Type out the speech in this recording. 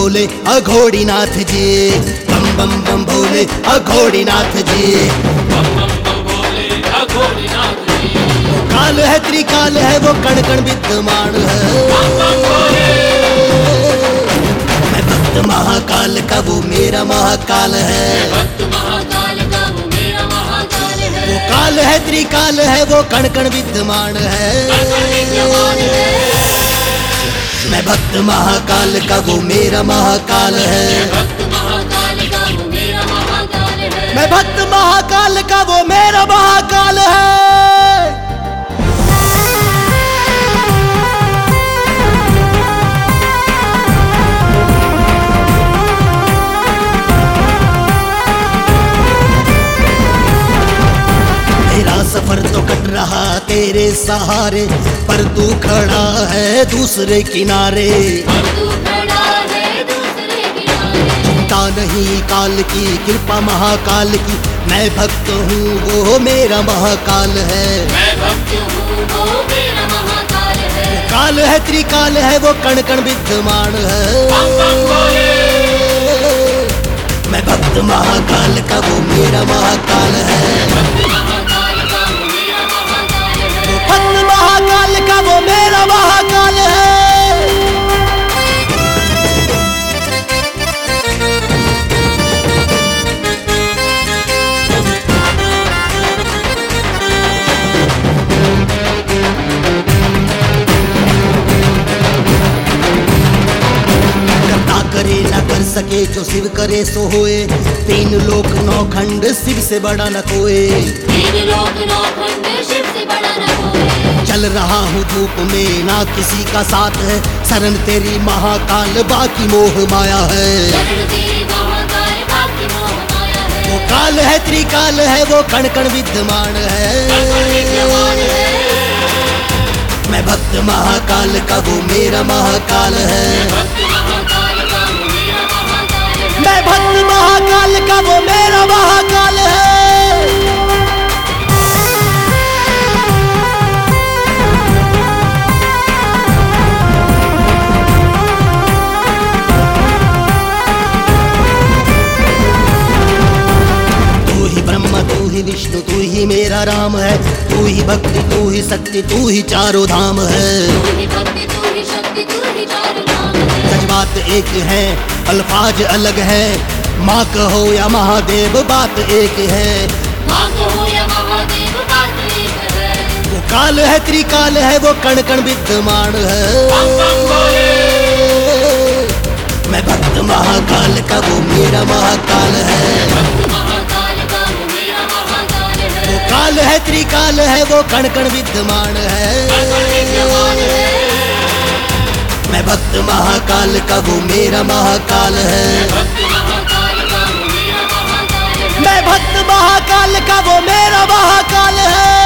भोले अघोड़ीनाथ जी, बम बम बम भोले अघोड़ीनाथ जी। काल है त्रिकाल है वो कण कण विद्यमान है। मैं भक्त महाकाल का वो मेरा महाकाल है। वो काल है त्रिकाल है वो कण कण विद्यमान है। मैं भक्त महाकाल का वो मेरा महाकाल है। मैं भक्त महाकाल का वो मेरा महाकाल है। सफर तो कट रहा तेरे सहारे, पर तू खड़ा है दूसरे किनारे। चिंता नहीं काल की, कृपा महाकाल की, मैं भक्त हूँ वो मेरा महाकाल है। वो काल है त्रिकाल है वो कण कण विद्यमान है। मैं भक्त महाकाल का वो मेरा महाकाल है। भक्त महाकाल का वो मेरा महाकाल है। करता करे न कर सके जो शिव करे सो होए, तीन लोक नौ खंड शिव से बड़ा न कोई। तीन लोक नौ खंड शिव से बड़ा न कोई। चल रहा हूँ धूप में ना किसी का साथ है, शरण तेरी महाकाल बाकी मोह माया है। वो काल है त्रिकाल है वो कण कण विद्यमान है। मैं भक्त महाकाल का वो मेरा महाकाल है। मैं भक्त महाकाल का वो मेरा महाकाल है। तू ही विष्णु तू ही मेरा राम है, तू ही भक्ति तू ही शक्ति तू ही चारों धाम है। सच बात एक है अल्फाज अलग है, माँ कहो या महादेव बात एक है। वो काल है त्रिकाल है वो कण कण विद्यमान है। मैं भक्त महाकाल का वो मेरा महाकाल है। काल है त्रिकाल है वो कण कण विद्यमान है। मैं भक्त महाकाल का वो मेरा महाकाल है। मैं भक्त महाकाल का वो मेरा महाकाल है।